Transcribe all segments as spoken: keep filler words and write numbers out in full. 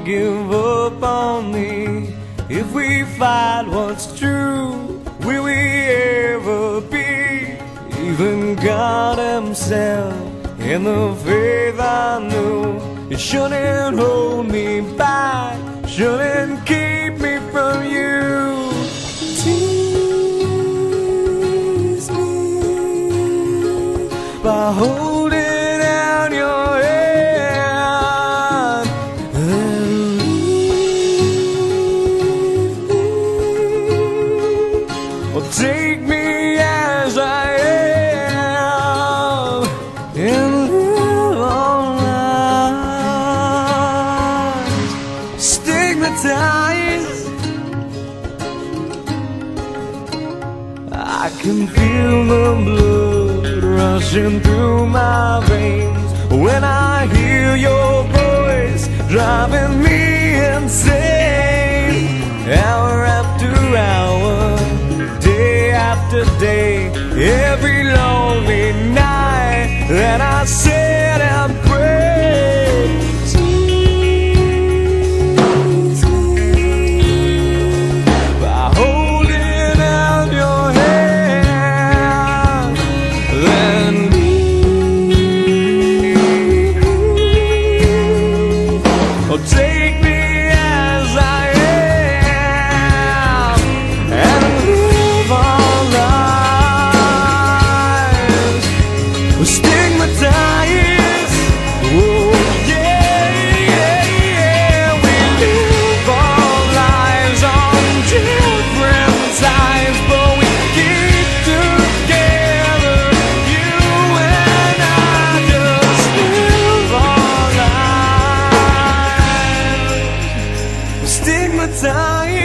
give up on me. If we fight what's true, will we ever be? Even God himself in the faith I knew, it shouldn't hold me back, shouldn't keep me from you. Tease me by holding out your hand and leave me, or take me as I am and live all lives stigmatized. I can feel the blood rushing through my veins when I hear your voice driving me insane. Hour after hour, day after day, every lonely night that I sit and pray. Tease me by holding out your hand, then leave me, or take me as I am and live our lives stigmatized. Oh yeah, yeah, yeah. We live our lives on different sides, but we keep together. You and I just live our lives stigmatized.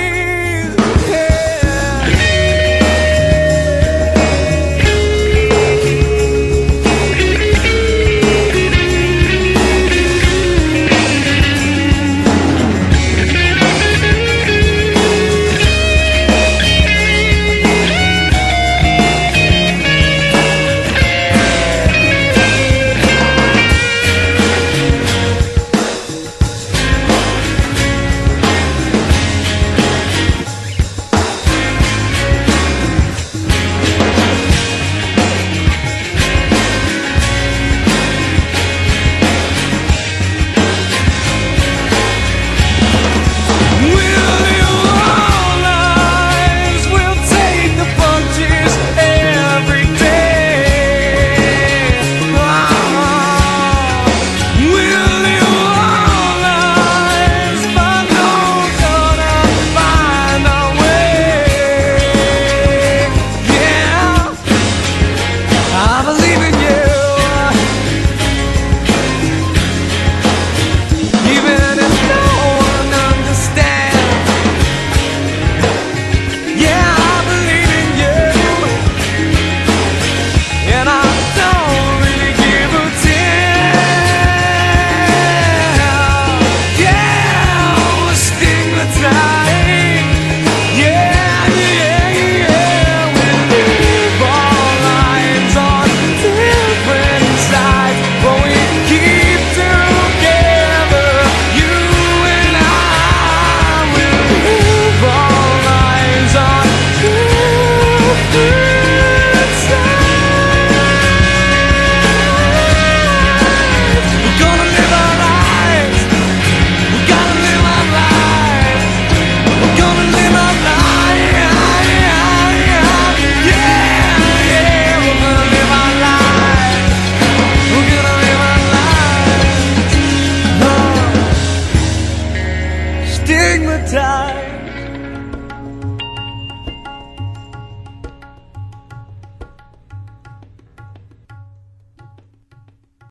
Stigmatized.